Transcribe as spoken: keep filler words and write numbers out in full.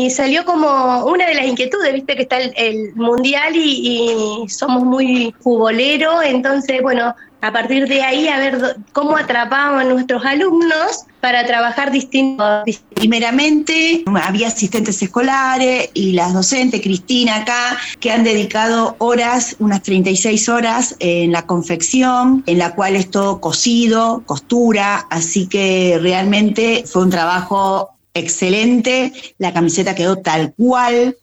y salió como una de las inquietudes, viste que está el, el mundial y, y somos muy futboleros, entonces, bueno, a partir de ahí a ver do, cómo atrapábamos a nuestros alumnos para trabajar distintos. Primeramente había asistentes escolares y las docentes, Cristina acá, que han dedicado horas, unas treinta y seis horas en la confección, en la cual es todo cosido, costura, así que realmente fue un trabajo excelente, la camiseta quedó tal cual,